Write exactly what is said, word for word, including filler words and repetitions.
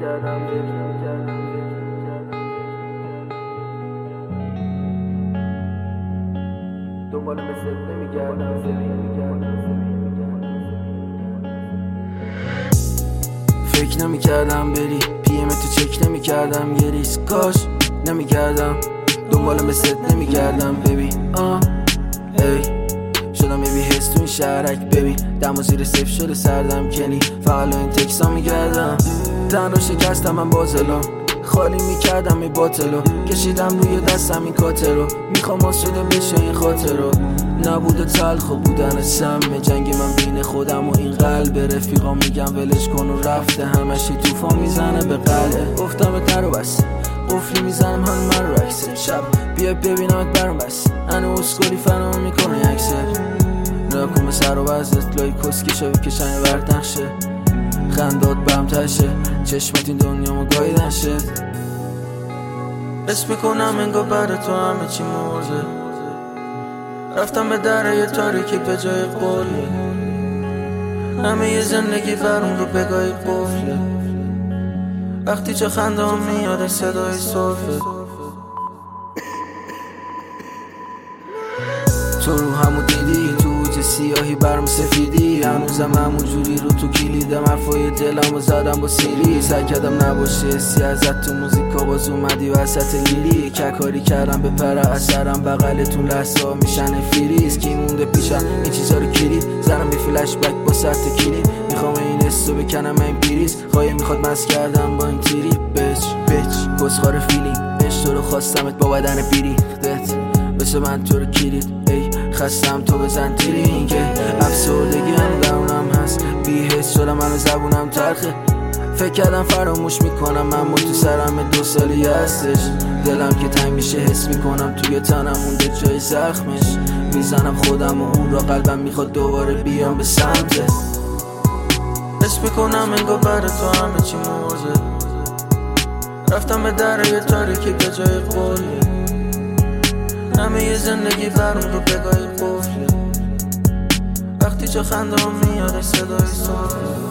میکردم دنبال مثل نمیگردم فکر نمیکردم بری پی ام تو چک نمیکردم گریز کاش نمیکردم دنبال مثل نمیگردم ببین آه ای شدم ببی حس تو این شهرک ببین دم و زیر صفر شده سردم کنی فقط این تکسا میگردم تن رو شکستم من بازلام خالی میکردم این باطلو کشیدم روی دستم این کاتر رو میخوام آسوده بشه این خاطر رو نبود و تلخ و بودن سم جنگ من بین خودم و این قلب رفیقا میگم ولش کن و رفته همشی توفان میزنه به قلعه گفتم در و بس قفلی میزنم هم من رو عکسه شب بیا ببینمت برم بس انو اسکولی فنا میکنه اکسر نکن به سر و وزت لای کسکی شوی کشنی ورد نخشه خندات بهم تشه چشمت این دنیا ما گایدن شد اسم میکنم انگاه برای تو همه چی موزه رفتم به در یه تاریکی به جای قوله همه یه زندگی برون رو بگاهی قفله وقتی چه خنده هم میاد صدای صرفه تو رو همو دیدی تو اوج سیاهی برم سفیدی هنوزم همون جوری رو تو کلیدم حرفای دلم و زدم با سیری سعی کردم نباشه حسی ازت تو موزیکا باز اومدی وسط لیلی ککاری کردم به پر اثرم بغلتون لحظه ها میشن فریز کی مونده پیشم این چیزا رو کلید زنم به فلش بک با سطح کلید میخوام این حسو بکنم این بیریز خواهی میخواد مس کردم با این تیری بچ بچ گسخار فیلینگ عشق تو رو خواستمت با بدن بیریختت مثل من تو رو کلید ای خستم تو بزن تیری اینکه افسردگی هم درونم هست بی حس شدم منو زبونم تلخه فکر کردم فراموش میکنم من تو سرم دو سالی هستش دلم که تنگ میشه حس میکنم توی تنم مونده جای زخمش میزنم خودم و اون را قلبم میخواد دوباره بیام به سمته حس میکنم انگاه برای تو همه چی موزه رفتم به در یه تاریکی به جای قوله همه یه زندگی برون رو بگاهی قفله وقتی چه خنده هم میاد صدای صرفه